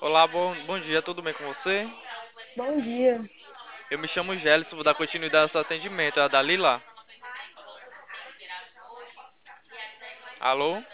Olá, bom dia, tudo bem com você? Bom dia. Eu me chamo Gélis, vou dar continuidade ao seu atendimento. É a Dalila? Alô?